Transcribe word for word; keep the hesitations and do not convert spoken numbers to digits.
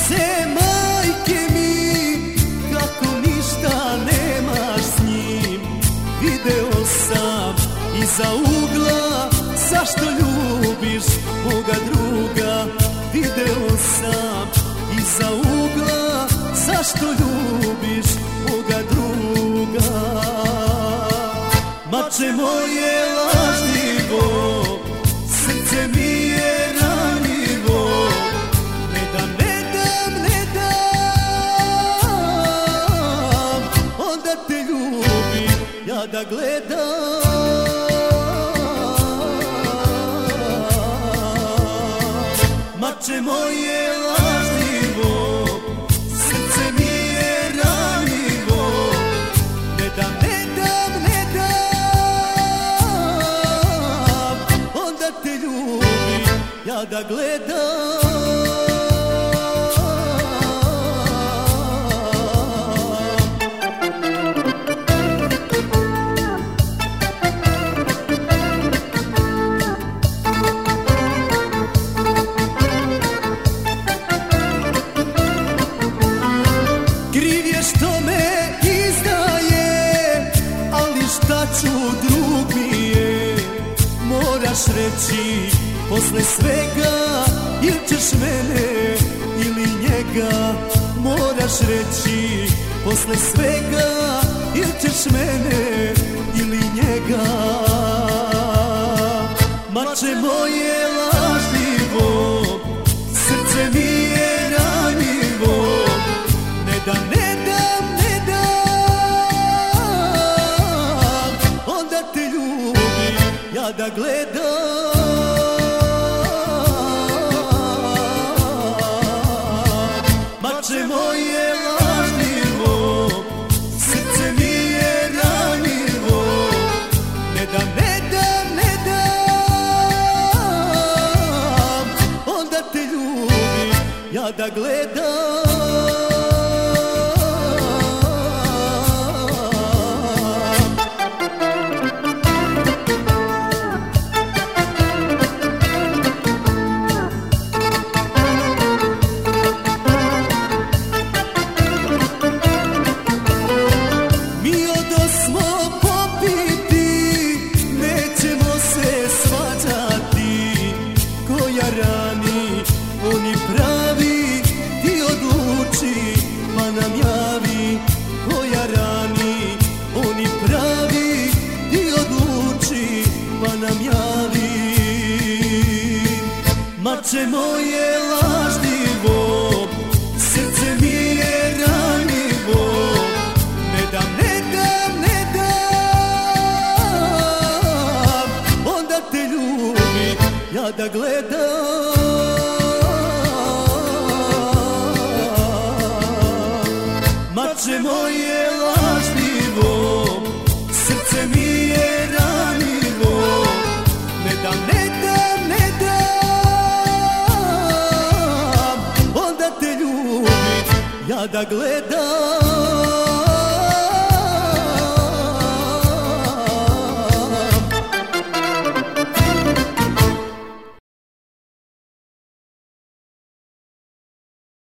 Srce majke mi, kako ništa nemaš s njim. Video sam iza ugla, zašto ljubiš moga druga. Video sam iza ugla, zašto ljubiš moga druga. Mače moje lažljivo, srce mi je ranjivo. Ne dam, ne dam, ne dam, onda te ljubim, ja da gledam. Mače moje lažljivo, srce mi je ranjivo. Ne dam, ne dam, ne dam, onda te ljubim, ja da gledam. Što me izdaje, ali šta ću, drug mi je. Moraš reći posle svega, ili ćeš mene ili njega. Moraš reći posle svega, ili ćeš mene ili njega. Mače moje lažljivo, srce mi je ranjivo. Ne da, ne da gledam. Mače moje lažljivo, srce mi je ranjivo. Ne dam, ne dam, ne dam, onda te ljubim, ja da gledam. Oni pravi, ti odluči, pa nam javi. Koja rani, oni pravi, ti odluči, pa nam javi. Mače moje lažljivo, srce mi je ranjivo. Ne dam, ne dam, ne dam, onda te ljubim, ja da gledam. Mače moje lažljivo, srce mi je ranjivo. Ne dam, ne dam, ne dam, onda te ljubim, ja da gledam.